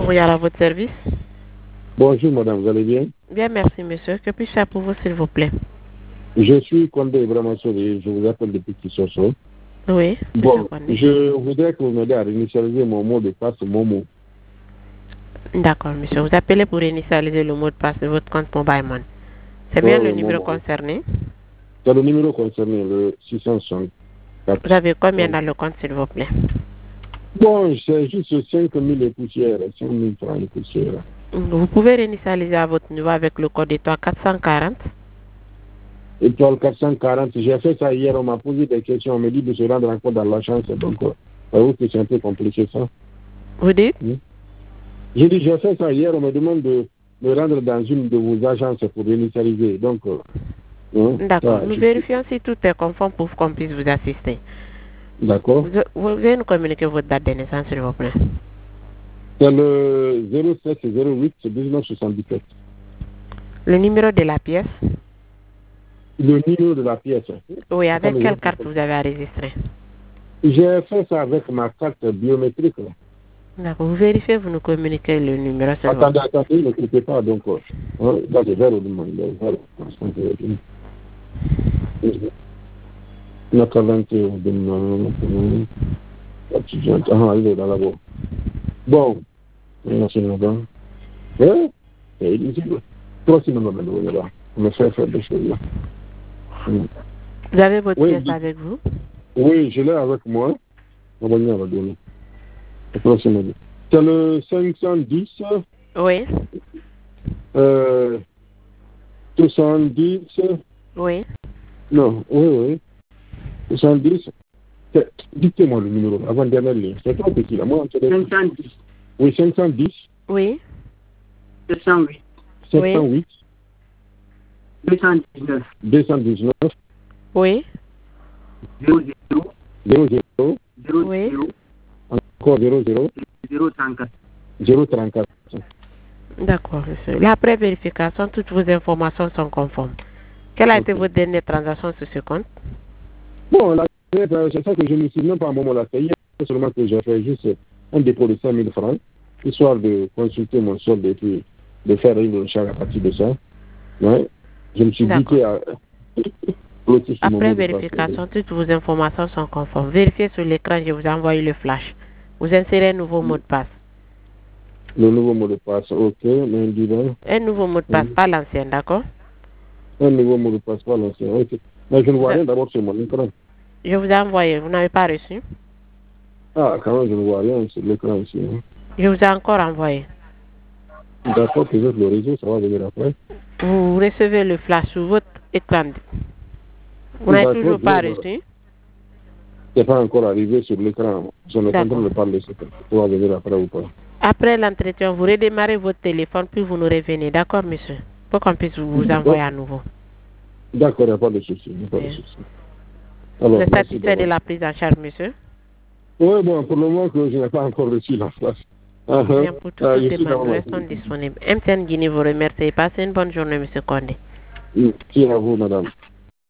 Oui, à votre service. Bonjour madame, vous allez bien? Bien, merci monsieur. Que puis-je faire pour vous, s'il vous plaît? Je suis Condé Bramassori, je vous appelle depuis Kissoso. Oui, Bon, Condé. je voudrais que vous m'aidiez à réinitialiser mon mot de passe Momo. D'accord, monsieur. Vous appelez pour initialiser le mot de passe de votre compte Mobile Money. C'est bien le numéro concerné? C'est le numéro concerné, le 664. Vous avez combien dans le compte, s'il vous plaît? Bon, c'est juste 5 000 et poussières, 5 000 francs et poussières. Vous pouvez réinitialiser à votre niveau avec le code étoile 440. Étoile 440, j'ai fait ça hier, on m'a posé des questions, on m'a dit de se rendre encore dans l'agence, donc que c'est un peu compliqué ça. Vous dites? J'ai dit, j'ai fait ça hier, on me demande de me rendre dans une de vos agences pour réinitialiser, donc... D'accord, nous vérifions si tout est conforme pour qu'on puisse vous assister. D'accord. Vous pouvez nous communiquer votre date de naissance, s'il vous plaît? C'est le 07 08 1977. Le numéro de la pièce? Le numéro de la pièce. Oui, avec quelle carte vous avez enregistré? J'ai fait ça avec ma carte biométrique. D'accord, vous vérifiez, vous nous communiquez le numéro. Attendez, ne quittez pas, donc. Là, je vais le demander. Notre 21 de étudiante. Ah, il est dans la boîte. Bon, merci, madame. C'est illisible. Toi aussi, madame, on me fait faire des choses là. Vous avez votre pièce avec vous? Oui, je l'ai avec moi. On va venir la donner. C'est le 510. Oui. 70. Oui. Non, oui. 70. Dites-moi le numéro, avant-dernière ligne. C'est trop petit là. Moi, 510. Oui, 510. Oui. 708. 708. 219. 219. Oui. 00. 00. Oui. Encore 00. 034. 034. D'accord, monsieur. La pré-vérification, toutes vos informations sont conformes. Quelle a été votre dernière transaction sur ce compte? Bon, c'est ça que je ne me souviens pas à un moment là. C'est hier seulement que j'ai fait juste un dépôt de 5 000 francs, histoire de consulter mon solde et puis de faire une recharge à partir de ça. Ouais. Je me suis dit que... Après vérification, toutes vos informations sont conformes. Vérifiez sur l'écran, je vous ai envoyé le flash. Vous insérez un nouveau mot de passe. Le nouveau mot de passe, ok. Un nouveau mot de passe, pas l'ancien, d'accord? Un nouveau mot de passe, pas l'ancien, ok. Mais je ne vois rien d'abord sur mon écran. Je vous ai envoyé, vous n'avez pas reçu? Ah, quand même, je ne vois rien sur l'écran ici. Hein. Je vous ai encore envoyé. D'accord, peut-être le réseau, ça va venir après. Vous recevez le flash sur votre écran. Vous n'avez toujours pas reçu? C'est pas encore arrivé sur l'écran. Je ne sais pas de parler, ça va venir après ou pas. Après l'entretien, vous redémarrez votre téléphone, puis vous nous revenez. D'accord, monsieur? Pour qu'on puisse vous envoyer à nouveau. D'accord, il n'y a pas de souci. Vous êtes satisfait de la prise en charge, monsieur? Oui, bon, pour le moment, que je n'ai pas encore reçu la place. Bien, pour toutes les demandes, nous restons disponibles. MTN Guinée vous remercie. Passez une bonne journée, monsieur Condé. Merci à vous, madame.